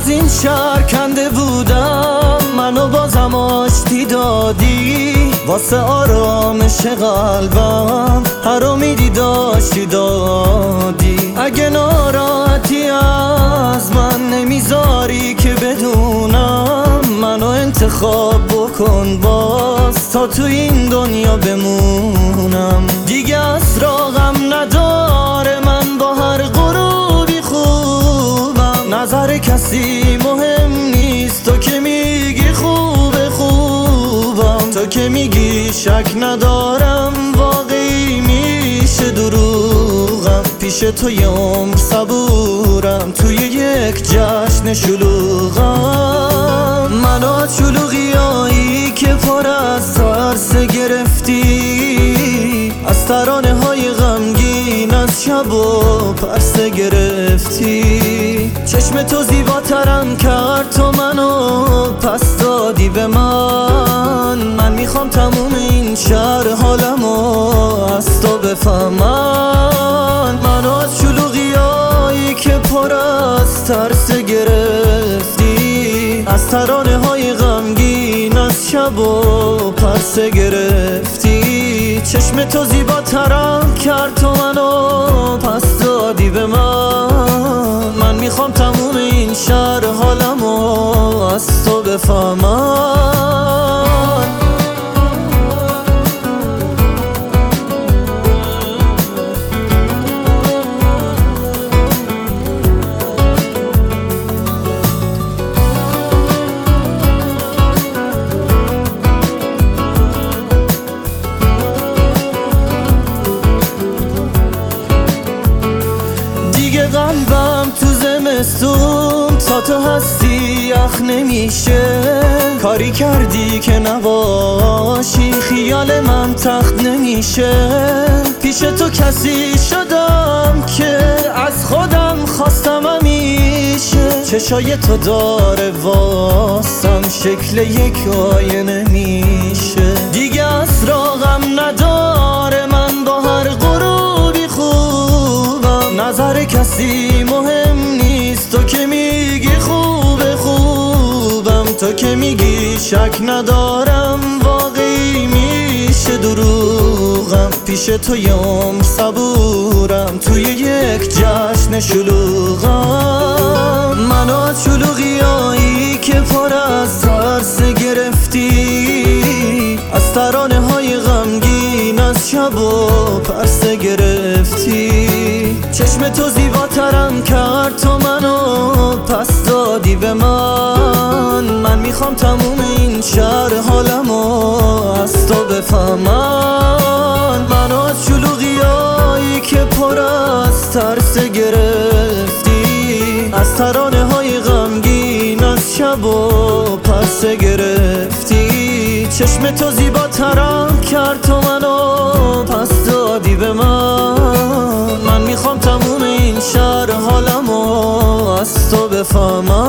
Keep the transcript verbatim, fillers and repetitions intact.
از این شهر کنده بودم، منو بازم آشتی دادی واسه آرامش قلبم، هر امیدی داشتی دادی. اگه ناراحتی از من نمیذاری که بدونم، منو انتخاب بکن باز تا تو این دنیا بمونم. دیگه اسراغم نداره، من با هر غروبی خوبم، نظر کسی مهم نیست، تو که میگی خوبه خوبم، تو که میگی شک ندارم واقعی میشه دروغم. پیش تو یه عمر صبورم، توی یک جشن شلوغم. منو از شلوغیایی که پر از ترس گرفتی، از ترانه های غمگین از شب و پرسه گرفتی. چشم تو زیباترم کرد، تو منو پس دادی به من. من میخوام تموم این شهر حالمو از تو بفهمن. منو از شلوغیایی که پر از ترس گرفتی، از ترانه های غمگین از شب و پرسه گرفتی. چشم تو زیباترم کرد، تو منو پس دادی به من. من میخوام تموم این شهر حالمو از تو بفهمن. قلبم تو زمستون تا تو هستی یخ نمیشه. کاری کردی که نباشی، خیال من تخت نمیشه. پیش تو کسی شدم که از خودم خواستم همیشه. چشای تو داره واسم شکل یک آینه میشه. دیگه اسراغم نداره، من با هر غروبی خوبم، نظر کسی مهم نیست، تو که میگی خوبه خوبم، تو که میگی شک ندارم واقعی میشه دروغم. پیش تو یه عمر صبورم، توی یک جشن شلوغم. منو از شلوغیایی که پر از ترس گرفتی، از ترانه های غمگین از شب و پرسه گرفتی. چشم تو زیباترم کرد، تو منو پس دادی به من. من میخوام تموم این شهر حالمو از تو بفهمن. منو از شلوغیایی که پر از ترس گرفتی، از ترانه های غمگین از شب و پرسه گرفتی. چشم تو زیباترم کرد، تو منو پس دادی به من. من میخوام تموم این شهر حالمو از تو بفهمم.